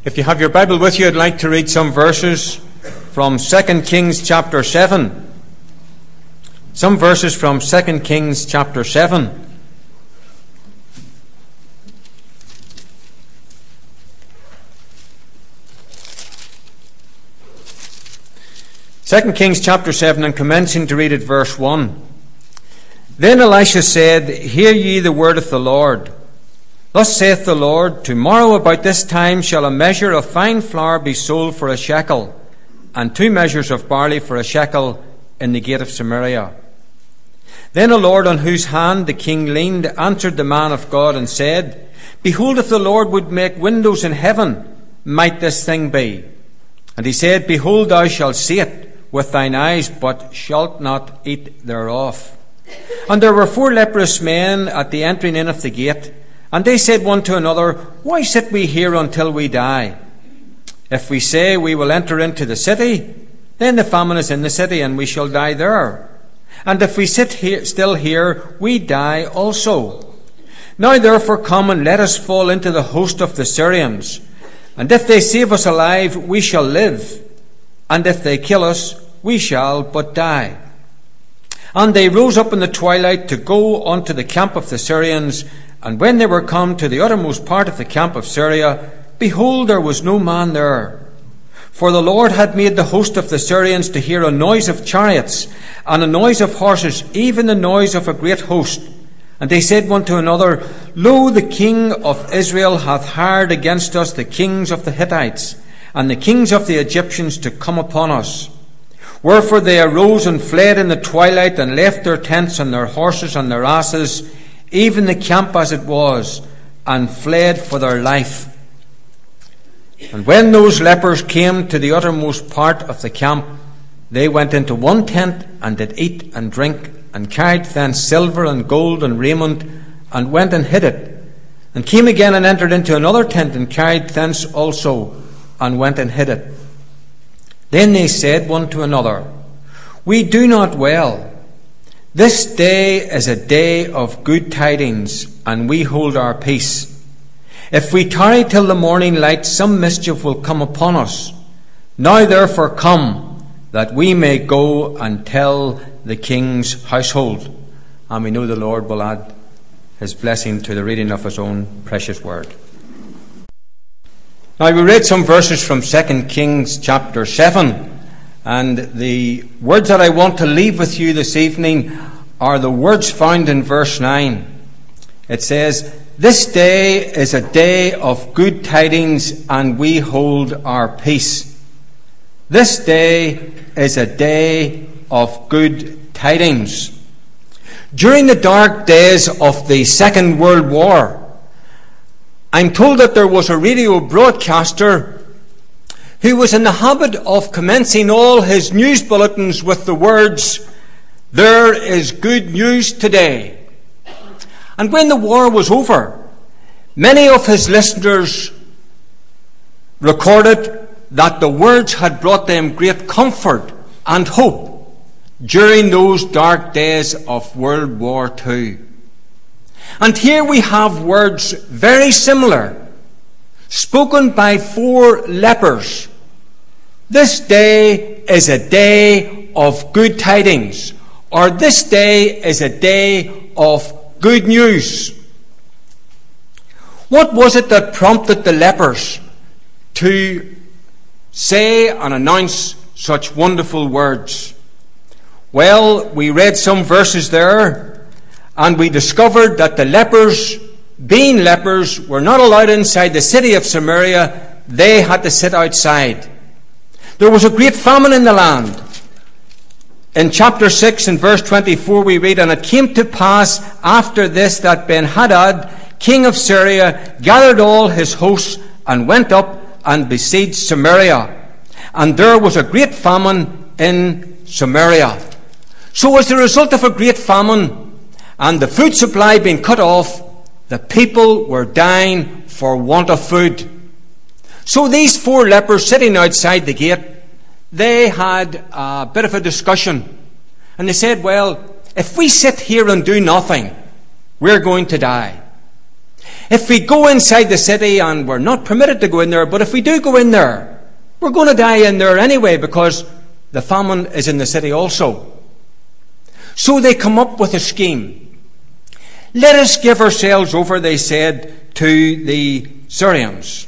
If you have your Bible with you, I'd like to read some verses from 2 Kings chapter 7. Some verses from 2 Kings chapter 7. Second Kings chapter 7, and commencing to read at verse 1. Then Elisha said, Hear ye the word of the Lord. Thus saith the Lord, Tomorrow about this time shall a measure of fine flour be sold for a shekel, and 2 measures of barley for a shekel in the gate of Samaria. Then the Lord, on whose hand the king leaned, answered the man of God and said, Behold, if the Lord would make windows in heaven, might this thing be? And he said, Behold, thou shalt see it with thine eyes, but shalt not eat thereof. And there were 4 leprous men at the entering in of the gate, and they said one to another, Why sit we here until we die? If we say we will enter into the city, then the famine is in the city, and we shall die there. And if we sit still here, we die also. Now therefore come, and let us fall into the host of the Syrians. And if they save us alive, we shall live. And if they kill us, we shall but die. And they rose up in the twilight to go unto the camp of the Syrians. And when they were come to the uttermost part of the camp of Syria, behold, there was no man there. For the Lord had made the host of the Syrians to hear a noise of chariots, and a noise of horses, even the noise of a great host. And they said one to another, Lo, the king of Israel hath hired against us the kings of the Hittites, and the kings of the Egyptians to come upon us. Wherefore they arose and fled in the twilight, and left their tents and their horses and their asses, even the camp as it was, and fled for their life. And when those lepers came to the uttermost part of the camp, they went into one tent, and did eat and drink, and carried thence silver and gold and raiment, and went and hid it, and came again and entered into another tent, and carried thence also, and went and hid it. Then they said one to another, We do not well. This day is a day of good tidings, and we hold our peace. If we tarry till the morning light, some mischief will come upon us. Now therefore come, that we may go and tell the king's household. And we know the Lord will add his blessing to the reading of his own precious word. Now we read some verses from 2 Kings chapter 7. And the words that I want to leave with you this evening are the words found in verse 9. It says, This day is a day of good tidings, and we hold our peace. This day is a day of good tidings. During the dark days of the Second World War, I'm told that there was a radio broadcaster who was in the habit of commencing all his news bulletins with the words, There is good news today. And when the war was over, many of his listeners recorded that the words had brought them great comfort and hope during those dark days of World War II. And here we have words very similar, spoken by 4 lepers. This day is a day of good tidings, or this day is a day of good news. What was it that prompted the lepers to say and announce such wonderful words? Well, we read some verses there, and we discovered that the lepers, being lepers, were not allowed inside the city of Samaria. They had to sit outside. There was a great famine in the land. In chapter 6 and verse 24 we read, And it came to pass after this that Ben-Hadad, king of Syria, gathered all his hosts, and went up and besieged Samaria. And there was a great famine in Samaria. So as a result of a great famine, and the food supply being cut off, the people were dying for want of food. So these 4 lepers sitting outside the gate, they had a bit of a discussion. And they said, well, if we sit here and do nothing, we're going to die. If we go inside the city, and we're not permitted to go in there, but if we do go in there, we're going to die in there anyway, because the famine is in the city also. So they come up with a scheme. Let us give ourselves over, they said, to the Syrians.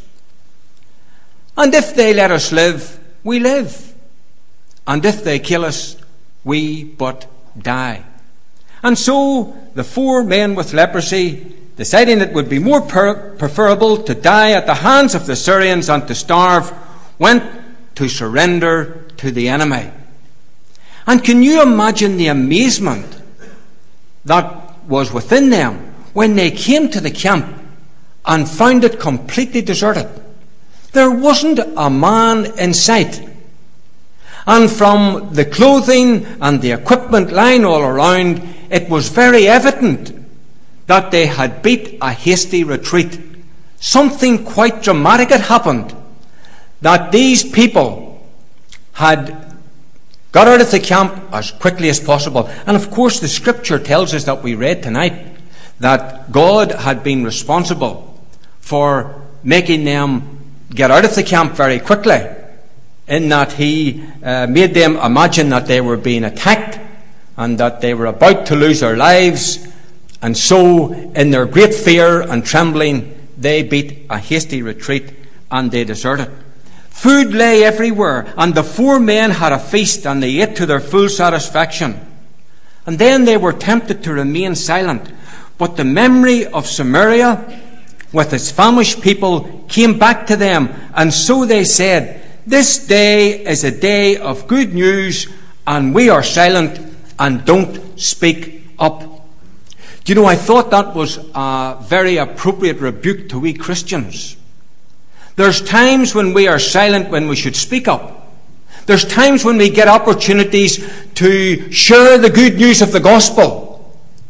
And if they let us live, we live. And if they kill us, we but die. And so the 4 men with leprosy, deciding it would be more preferable to die at the hands of the Syrians than to starve, went to surrender to the enemy. And can you imagine the amazement that was within them when they came to the camp and found it completely deserted? There wasn't a man in sight. And from the clothing and the equipment lying all around, it was very evident that they had beat a hasty retreat. Something quite dramatic had happened, that these people had got out of the camp as quickly as possible. And of course the scripture tells us that we read tonight that God had been responsible for making them get out of the camp very quickly, in that he made them imagine that they were being attacked and that they were about to lose their lives. And so in their great fear and trembling, they beat a hasty retreat and they deserted. Food lay everywhere, and the 4 men had a feast, and they ate to their full satisfaction. And then they were tempted to remain silent. But the memory of Samaria with its famished people came back to them, and so they said, "This day is a day of good news, and we are silent and don't speak up." Do you know, I thought that was a very appropriate rebuke to we Christians. There's times when we are silent when we should speak up. There's times when we get opportunities to share the good news of the gospel,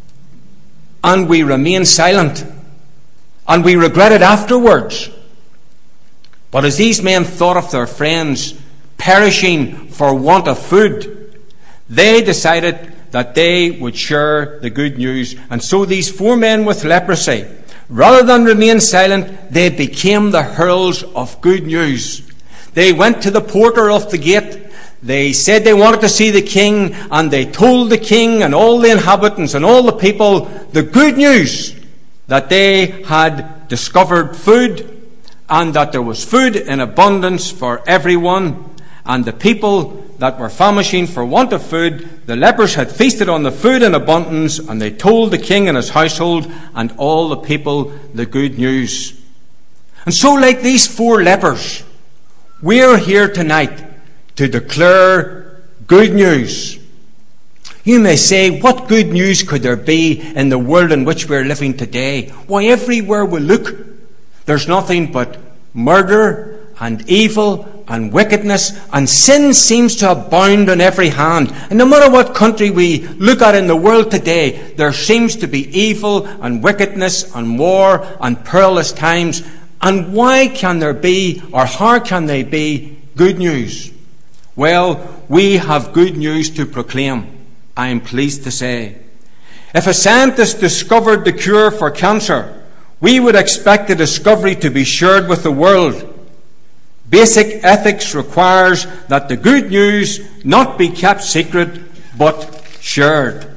and we remain silent, and we regret it afterwards. But as these men thought of their friends perishing for want of food, they decided that they would share the good news. And so these 4 men with leprosy, rather than remain silent, they became the heralds of good news. They went to the porter of the gate. They said they wanted to see the king, and they told the king and all the inhabitants and all the people the good news that they had discovered food, and that there was food in abundance for everyone. And the people that were famishing for want of food, the lepers had feasted on the food in abundance, and they told the king and his household and all the people the good news. And so, like these 4 lepers, we're here tonight to declare good news. You may say, what good news could there be in the world in which we're living today? Why, everywhere we look, there's nothing but murder and evil and wickedness, and sin seems to abound on every hand. And no matter what country we look at in the world today, there seems to be evil and wickedness and war and perilous times. And why can there be, or how can they be, good news? Well, we have good news to proclaim, I am pleased to say. If a scientist discovered the cure for cancer, we would expect the discovery to be shared with the world. Basic ethics requires that the good news not be kept secret, but shared.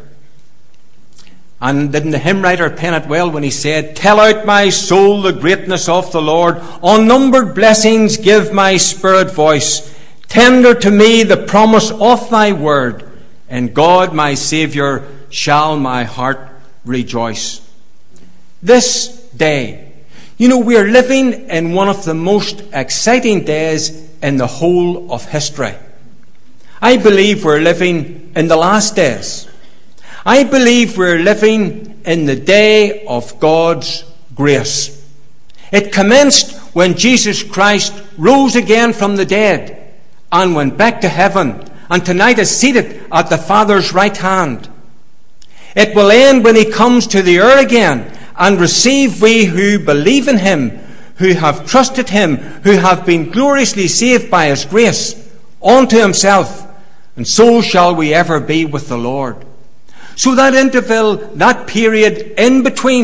And didn't the hymn writer pen it well when he said, "Tell out, my soul, the greatness of the Lord. Unnumbered blessings give my spirit voice. Tender to me the promise of thy word. In God my Saviour shall my heart rejoice." This day, you know, we are living in one of the most exciting days in the whole of history. I believe we're living in the last days. I believe we're living in the day of God's grace. It commenced when Jesus Christ rose again from the dead and went back to heaven, and tonight is seated at the Father's right hand. It will end when he comes to the earth again, and receive we who believe in him, who have trusted him, who have been gloriously saved by his grace, unto himself, and so shall we ever be with the Lord. So that interval, that period in between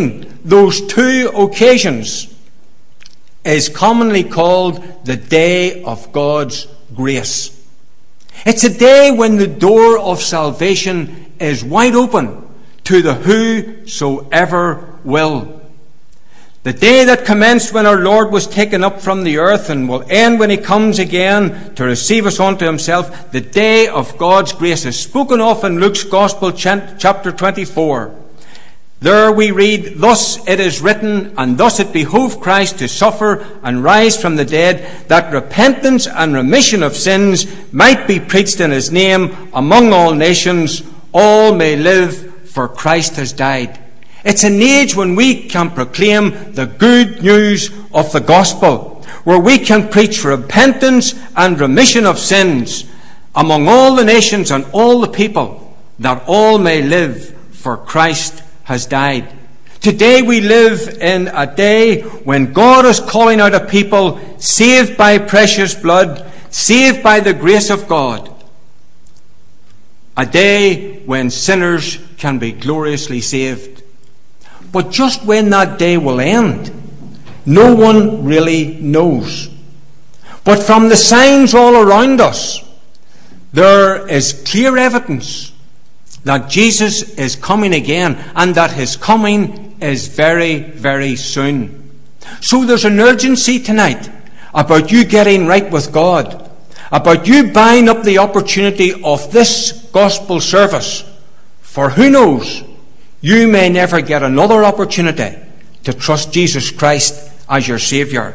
those two occasions is commonly called the day of God's grace. It's a day when the door of salvation is wide open to the whosoever will. The day that commenced when our Lord was taken up from the earth and will end when he comes again to receive us unto himself, the day of God's grace is spoken of in Luke's Gospel, chapter 24. There we read, "Thus it is written, and thus it behoved Christ to suffer and rise from the dead, that repentance and remission of sins might be preached in his name among all nations. All may live, for Christ has died." It's an age when we can proclaim the good news of the gospel, where we can preach repentance and remission of sins among all the nations and all the people, that all may live, for Christ has died. Today we live in a day when God is calling out a people saved by precious blood, saved by the grace of God. A day when sinners can be gloriously saved. But just when that day will end, no one really knows. But from the signs all around us, there is clear evidence that Jesus is coming again, and that his coming is very, very soon. So there's an urgency tonight about you getting right with God, about you buying up the opportunity of this gospel service. For who knows, you may never get another opportunity to trust Jesus Christ as your Saviour.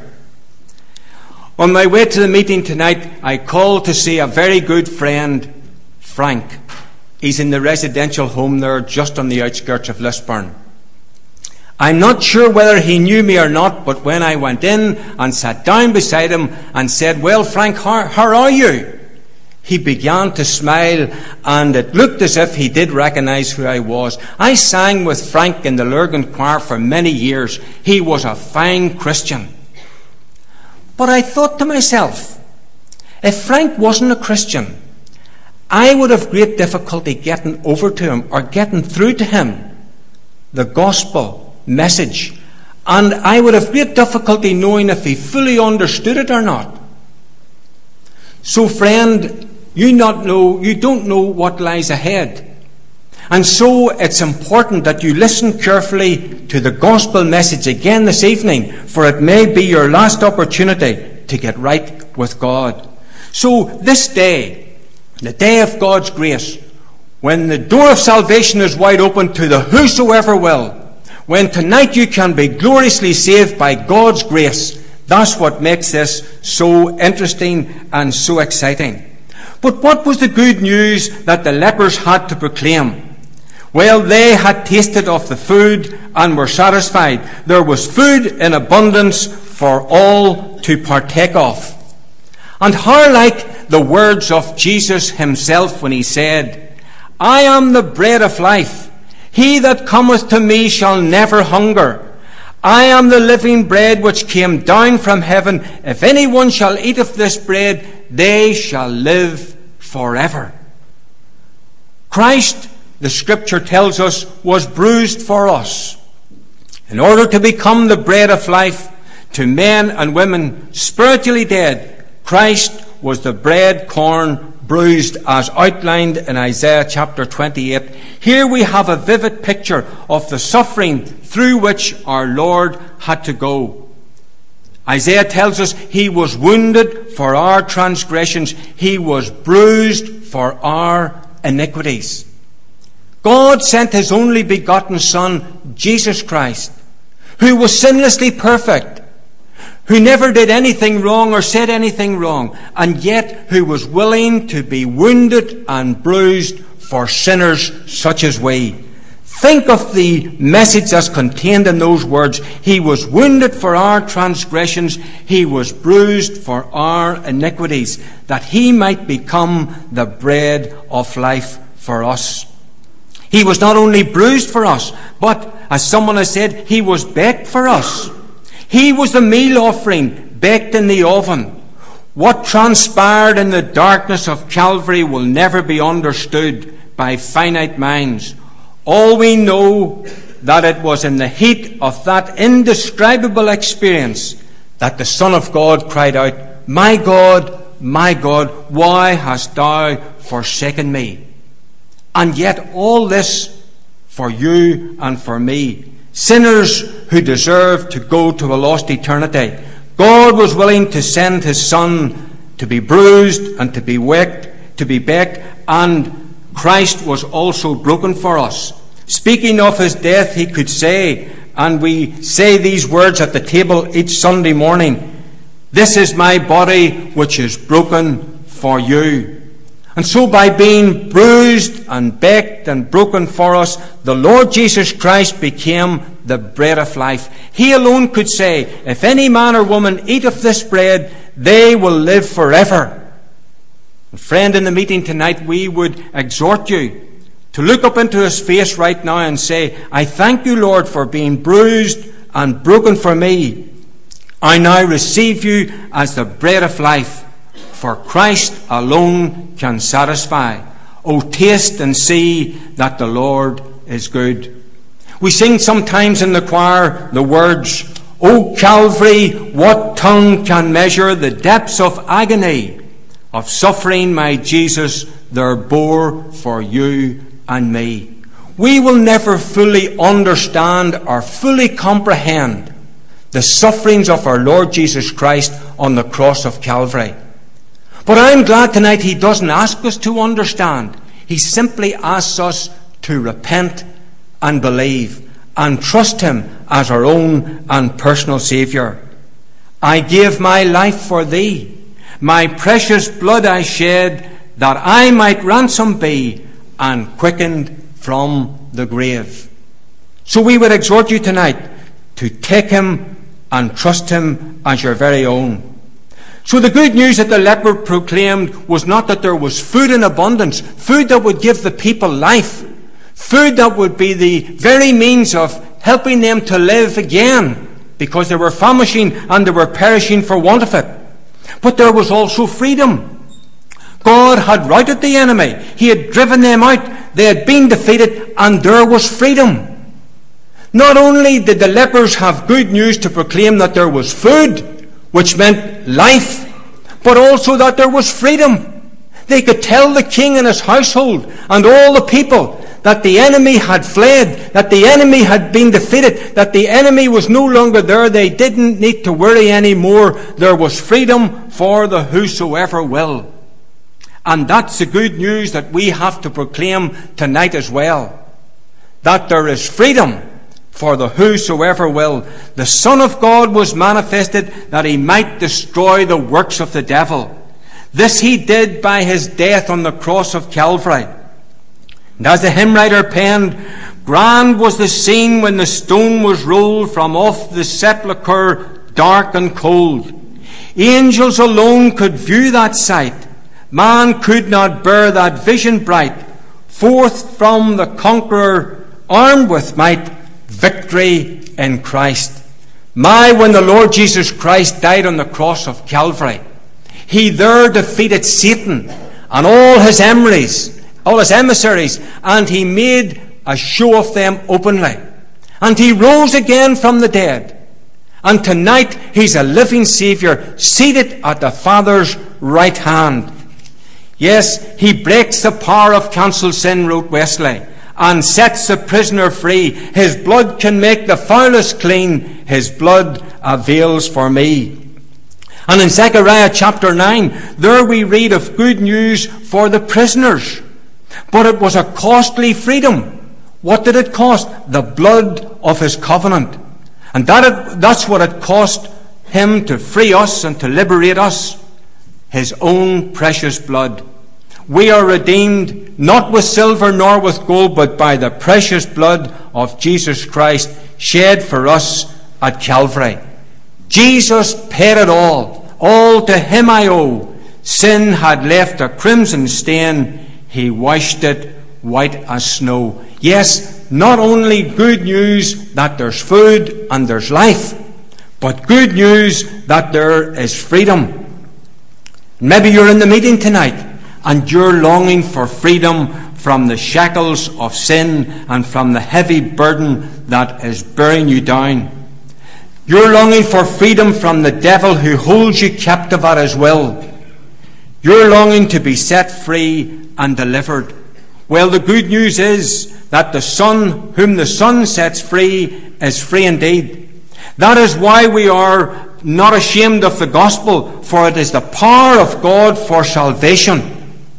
On my way to the meeting tonight, I called to see a very good friend, Frank. He's in the residential home there just on the outskirts of Lisburn. I'm not sure whether he knew me or not, but when I went in and sat down beside him and said, "Well, Frank, how are you?" he began to smile, and it looked as if he did recognise who I was. I sang with Frank in the Lurgan choir for many years. He was a fine Christian. But I thought to myself, if Frank wasn't a Christian, I would have great difficulty getting over to him or getting through to him the gospel message. And I would have great difficulty knowing if he fully understood it or not. So friend, you don't know what lies ahead. And so it's important that you listen carefully to the gospel message again this evening, for it may be your last opportunity to get right with God. So this day, the day of God's grace, when the door of salvation is wide open to the whosoever will, when tonight you can be gloriously saved by God's grace, that's what makes this so interesting and so exciting. But what was the good news that the lepers had to proclaim? Well, they had tasted of the food and were satisfied. There was food in abundance for all to partake of. And how like the words of Jesus himself when he said, "I am the bread of life. He that cometh to me shall never hunger. I am the living bread which came down from heaven. If anyone shall eat of this bread, they shall live forever." Christ, the scripture tells us, was bruised for us in order to become the bread of life to men and women spiritually dead. Christ was the bread corn bruised as outlined in Isaiah chapter 28. Here we have a vivid picture of the suffering through which our Lord had to go. Isaiah tells us he was wounded for our transgressions. He was bruised for our iniquities. God sent his only begotten Son, Jesus Christ, who was sinlessly perfect, who never did anything wrong or said anything wrong, and yet who was willing to be wounded and bruised for sinners such as we. Think of the message that's contained in those words. He was wounded for our transgressions. He was bruised for our iniquities, that he might become the bread of life for us. He was not only bruised for us, but, as someone has said, he was baked for us. He was the meal offering baked in the oven. What transpired in the darkness of Calvary will never be understood by finite minds. All we know that it was in the heat of that indescribable experience that the Son of God cried out, my God, why hast thou forsaken me?" And yet all this for you and for me, sinners who deserve to go to a lost eternity. God was willing to send his Son to be bruised and to be begged, and Christ was also broken for us. Speaking of his death, he could say, and we say these words at the table each Sunday morning, "This is my body which is broken for you." And so by being bruised and begged and broken for us, the Lord Jesus Christ became the bread of life. He alone could say, "If any man or woman eat of this bread, they will live forever." Friend, in the meeting tonight, we would exhort you to look up into his face right now and say, "I thank you, Lord, for being bruised and broken for me. I now receive you as the bread of life, for Christ alone can satisfy. O taste and see that the Lord is good." We sing sometimes in the choir the words, "O Calvary, what tongue can measure the depths of agony of suffering my Jesus there bore for you and me." We will never fully understand or fully comprehend the sufferings of our Lord Jesus Christ on the cross of Calvary. But I'm glad tonight he doesn't ask us to understand. He simply asks us to repent and believe and trust him as our own and personal Saviour. "I gave my life for thee. My precious blood I shed, that I might ransom be and quickened from the grave." So we would exhort you tonight to take him and trust him as your very own. So the good news that the leper proclaimed was not that there was food in abundance, food that would give the people life, food that would be the very means of helping them to live again, because they were famishing and they were perishing for want of it. But there was also freedom. God had routed the enemy. He had driven them out. They had been defeated, and there was freedom. Not only did the lepers have good news to proclaim that there was food, which meant life, but also that there was freedom. They could tell the king and his household and all the people that the enemy had fled, that the enemy had been defeated, that the enemy was no longer there. They didn't need to worry anymore. There was freedom for the whosoever will. And that's the good news that we have to proclaim tonight as well. That there is freedom for the whosoever will. The Son of God was manifested that he might destroy the works of the devil. This he did by his death on the cross of Calvary. And as the hymn writer penned, "Grand was the scene when the stone was rolled from off the sepulchre dark and cold. Angels alone could view that sight. Man could not bear that vision bright. Forth from the conqueror, armed with might, victory in Christ." My, when the Lord Jesus Christ died on the cross of Calvary, he there defeated Satan and all his emissaries, and he made a show of them openly. And he rose again from the dead. And tonight he's a living Saviour, seated at the Father's right hand. Yes, he breaks the power of cancelled sin, wrote Wesley, and sets the prisoner free. His blood can make the foulest clean. His blood avails for me. And in Zechariah chapter 9, there we read of good news for the prisoners. But it was a costly freedom. What did it cost? The blood of his covenant. And that's what it cost him to free us and to liberate us. His own precious blood. We are redeemed not with silver nor with gold, but by the precious blood of Jesus Christ shed for us at Calvary. Jesus paid it all. All to him I owe. Sin had left a crimson stain. He washed it white as snow. Yes, not only good news that there's food and there's life, but good news that there is freedom. Maybe you're in the meeting tonight and you're longing for freedom from the shackles of sin and from the heavy burden that is bearing you down. You're longing for freedom from the devil who holds you captive at his will. You're longing to be set free and delivered. Well, the good news is that the Son, whom the Son sets free, is free indeed. That is why we are not ashamed of the gospel, for it is the power of God for salvation.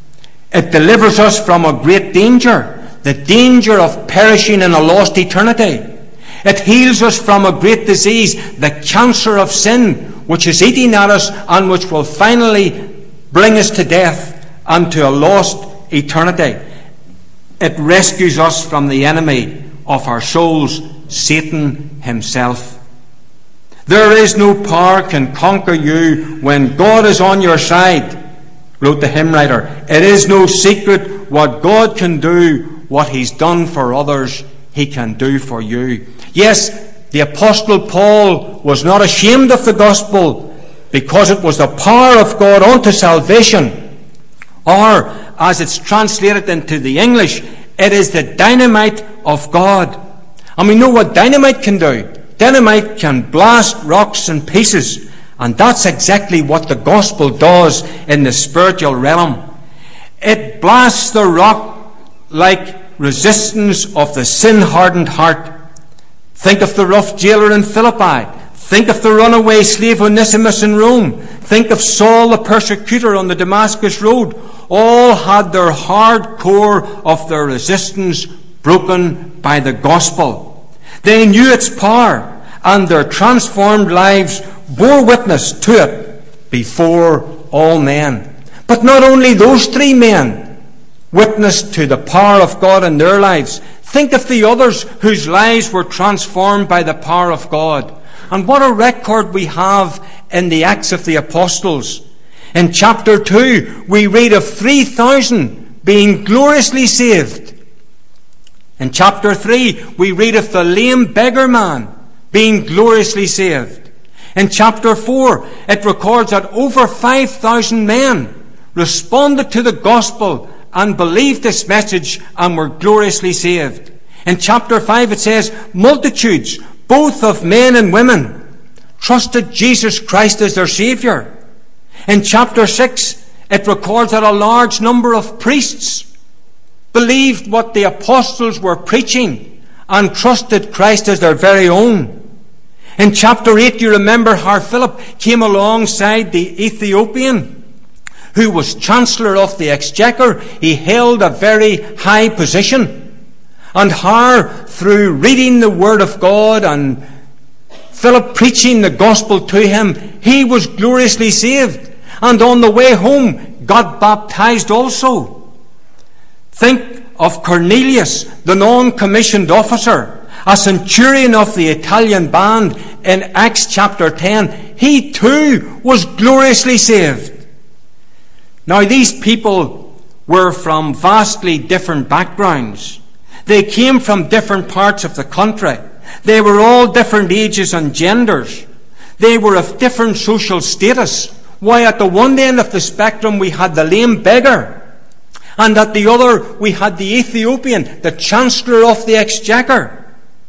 It delivers us from a great danger, the danger of perishing in a lost eternity. It heals us from a great disease, the cancer of sin, which is eating at us and which will finally bring us to death and to a lost eternity. It rescues us from the enemy of our souls, Satan himself. There is no power can conquer you when God is on your side, wrote the hymn writer. It is no secret what God can do, what he's done for others, he can do for you. Yes, the Apostle Paul was not ashamed of the gospel because it was the power of God unto salvation. Or, as it's translated into the English, it is the dynamite of God. And we know what dynamite can do. Dynamite can blast rocks in pieces. And that's exactly what the gospel does in the spiritual realm. It blasts the rock like resistance of the sin-hardened heart. Think of the rough jailer in Philippi. Think of the runaway slave Onesimus in Rome. Think of Saul the persecutor on the Damascus road. All had their hard core of their resistance broken by the gospel. They knew its power, and their transformed lives bore witness to it before all men. But not only those three men witnessed to the power of God in their lives. Think of the others whose lives were transformed by the power of God. And what a record we have in the Acts of the Apostles. In chapter 2, we read of 3,000 being gloriously saved. In chapter 3, we read of the lame beggar man being gloriously saved. In chapter 4, it records that over 5,000 men responded to the gospel and believed this message and were gloriously saved. In chapter 5, it says, multitudes, both of men and women, trusted Jesus Christ as their Saviour. In chapter 6, it records that a large number of priests believed what the apostles were preaching and trusted Christ as their very own. In chapter 8, you remember how Philip came alongside the Ethiopian who was Chancellor of the Exchequer. He held a very high position. And how, through reading the Word of God and Philip preaching the gospel to him, he was gloriously saved. And on the way home, got baptized also. Think of Cornelius, the non-commissioned officer, a centurion of the Italian band in Acts chapter 10. He too was gloriously saved. Now, these people were from vastly different backgrounds. They came from different parts of the country. They were all different ages and genders. They were of different social status. Why, at the one end of the spectrum we had the lame beggar, and at the other we had the Ethiopian, the Chancellor of the Exchequer.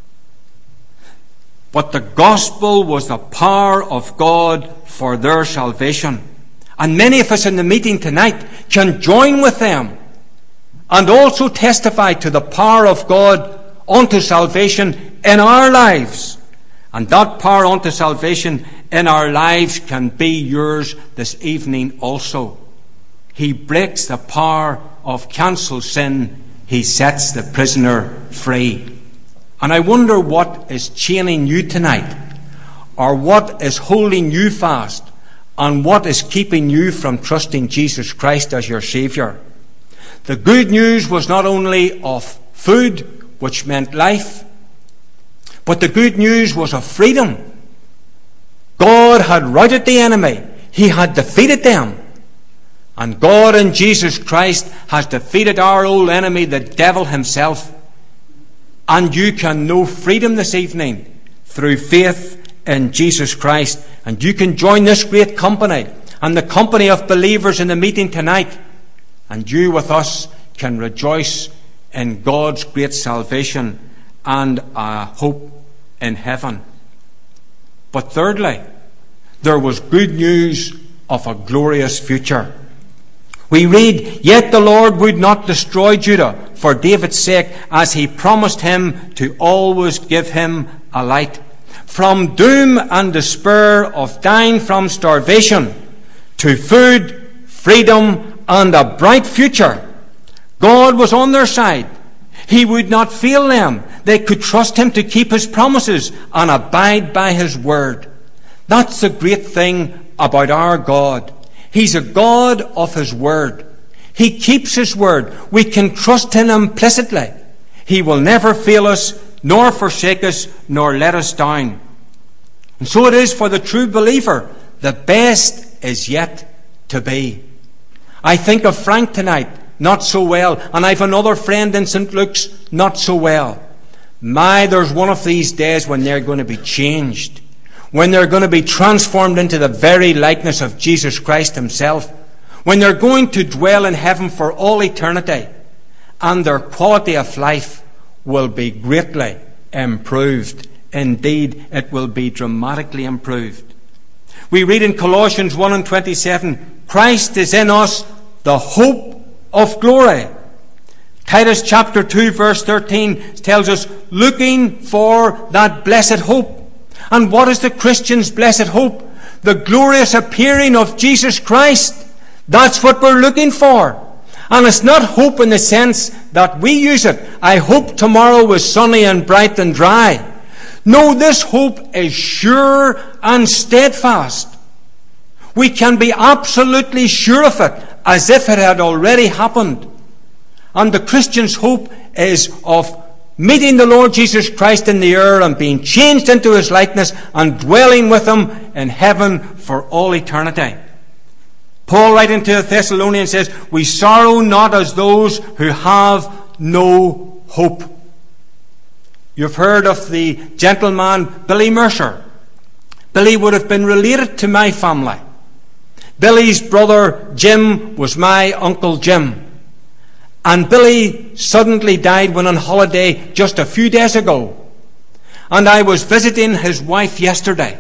But the gospel was the power of God for their salvation. And many of us in the meeting tonight can join with them and also testify to the power of God unto salvation in our lives. And that power unto salvation in our lives can be yours this evening also. He breaks the power of cancelled sin. He sets the prisoner free. And I wonder what is chaining you tonight, or what is holding you fast, and what is keeping you from trusting Jesus Christ as your Saviour. The good news was not only of food, which meant life, but the good news was of freedom. God had routed the enemy. He had defeated them. And God in Jesus Christ has defeated our old enemy, the devil himself. And you can know freedom this evening through faith in Jesus Christ. And you can join this great company and the company of believers in the meeting tonight. And you with us can rejoice in God's great salvation and a hope in heaven. But thirdly, there was good news of a glorious future. We read, "Yet the Lord would not destroy Judah for David's sake, as he promised him to always give him a light." From doom and despair of dying from starvation to food, freedom, and a bright future, God was on their side. He would not fail them. They could trust him to keep his promises and abide by his word. That's the great thing about our God. He's a God of his word. He keeps his word. We can trust him implicitly. He will never fail us, nor forsake us, nor let us down. And so it is for the true believer. The best is yet to be. I think of Frank tonight, not so well, and I've another friend in St. Luke's, not so well. There's one of these days when they're going to be changed, when they're going to be transformed into the very likeness of Jesus Christ himself, when they're going to dwell in heaven for all eternity, and their quality of life will be greatly improved. Indeed, it will be dramatically improved. We read in Colossians 1:27, "Christ is in us, the hope of glory." Titus chapter 2 verse 13 tells us, looking for that blessed hope. And what is the Christian's blessed hope? The glorious appearing of Jesus Christ. That's what we're looking for. And it's not hope in the sense that we use it. I hope tomorrow is sunny and bright and dry. No, this hope is sure and steadfast. We can be absolutely sure of it, as if it had already happened. And the Christian's hope is of meeting the Lord Jesus Christ in the air and being changed into his likeness and dwelling with him in heaven for all eternity. Paul, writing to the Thessalonians, says, "We sorrow not as those who have no hope." You've heard of the gentleman Billy Mercer. Billy would have been related to my family. Billy's brother Jim was my Uncle Jim. And Billy suddenly died when on holiday just a few days ago. And I was visiting his wife yesterday.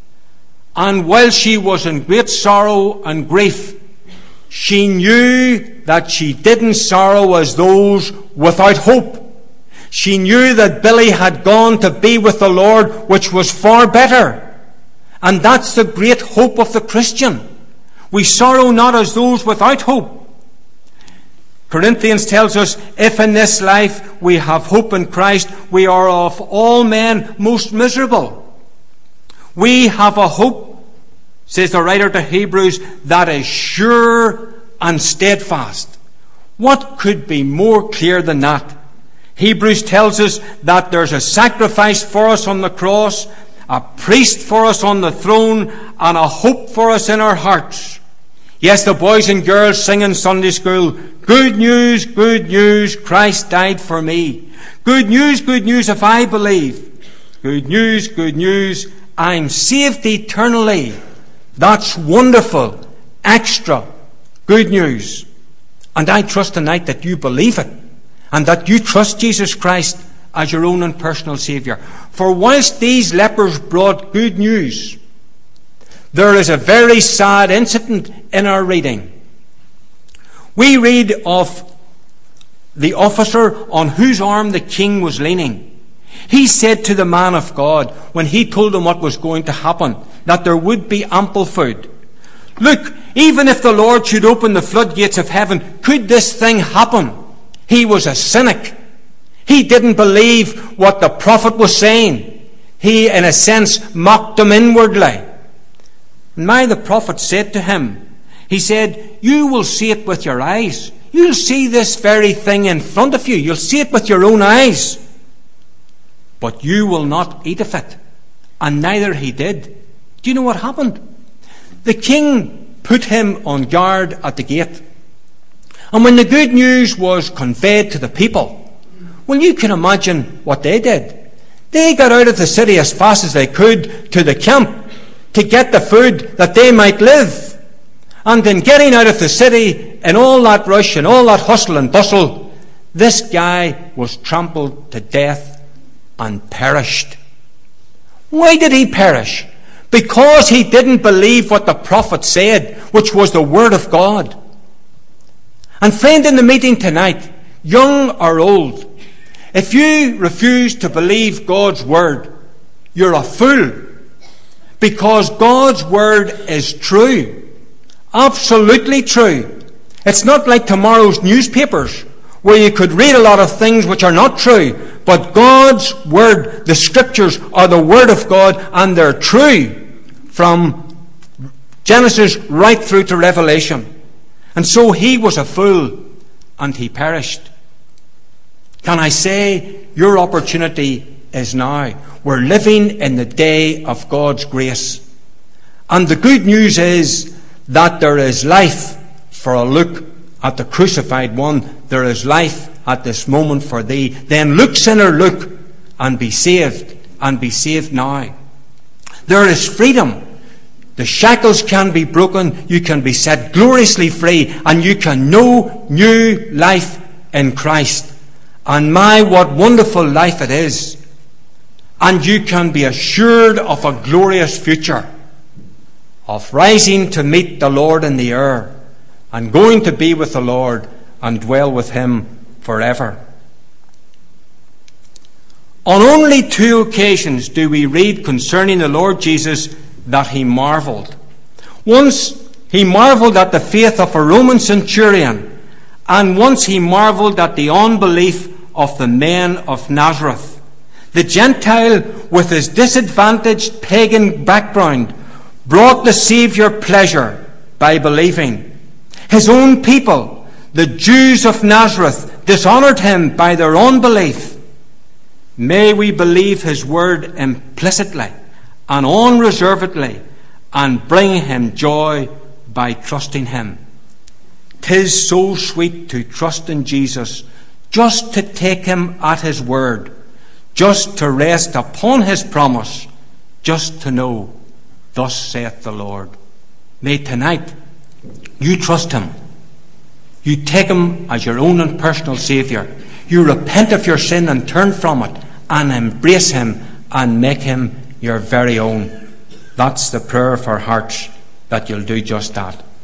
And while she was in great sorrow and grief, she knew that she didn't sorrow as those without hope. She knew that Billy had gone to be with the Lord, which was far better. And that's the great hope of the Christian. We sorrow not as those without hope. Corinthians tells us, if in this life we have hope in Christ, we are of all men most miserable. We have a hope, says the writer to Hebrews, that is sure and steadfast. What could be more clear than that? Hebrews tells us that there's a sacrifice for us on the cross, a priest for us on the throne, and a hope for us in our hearts. Yes, the boys and girls sing in Sunday school, good news, Christ died for me. Good news, if I believe. Good news, I'm saved eternally. That's wonderful, extra good news. And I trust tonight that you believe it, and that you trust Jesus Christ as your own and personal Saviour. For whilst these lepers brought good news, there is a very sad incident in our reading. We read of the officer on whose arm the king was leaning. He said to the man of God, when he told him what was going to happen, that there would be ample food, "Look, even if the Lord should open the floodgates of heaven, could this thing happen?" He was a cynic. He didn't believe what the prophet was saying. He, in a sense, mocked him inwardly. And the prophet said to him, he said, "You will see it with your eyes. You'll see this very thing in front of you. You'll see it with your own eyes. But you will not eat of it." And neither he did. Do you know what happened? The king put him on guard at the gate. And when the good news was conveyed to the people, well, you can imagine what they did. They got out of the city as fast as they could to the camp to get the food that they might live. And in getting out of the city in all that rush and all that hustle and bustle, this guy was trampled to death and perished. Why did he perish? Because he didn't believe what the prophet said, which was the word of God. And friend, in the meeting tonight, young or old, if you refuse to believe God's word, you're a fool. Because God's word is true. Absolutely true. It's not like tomorrow's newspapers, where you could read a lot of things which are not true. But God's word, the scriptures, are the word of God, and they're true from Genesis right through to Revelation. And so he was a fool, and he perished. Can I say, your opportunity is now. We're living in the day of God's grace. And the good news is that there is life for a look at the crucified one. There is life at this moment for thee. Then look, sinner, look, and be saved now. There is freedom. The shackles can be broken. You can be set gloriously free, and you can know new life in Christ. And my, what wonderful life it is. And you can be assured of a glorious future, of rising to meet the Lord in the air, and going to be with the Lord and dwell with him forever. On only 2 occasions do we read concerning the Lord Jesus that he marvelled. Once he marvelled at the faith of a Roman centurion, and once he marvelled at the unbelief of the men of Nazareth. The Gentile, with his disadvantaged pagan background, brought the Saviour pleasure by believing. His own people, the Jews of Nazareth, dishonoured him by their unbelief. May we believe his word implicitly and unreservedly, and bring him joy by trusting him. 'Tis so sweet to trust in Jesus, just to take him at his word, just to rest upon his promise, just to know, thus saith the Lord. May tonight you trust him. You take him as your own and personal Saviour. You repent of your sin and turn from it, and embrace him and make him your very own. That's the prayer of our hearts, that you'll do just that.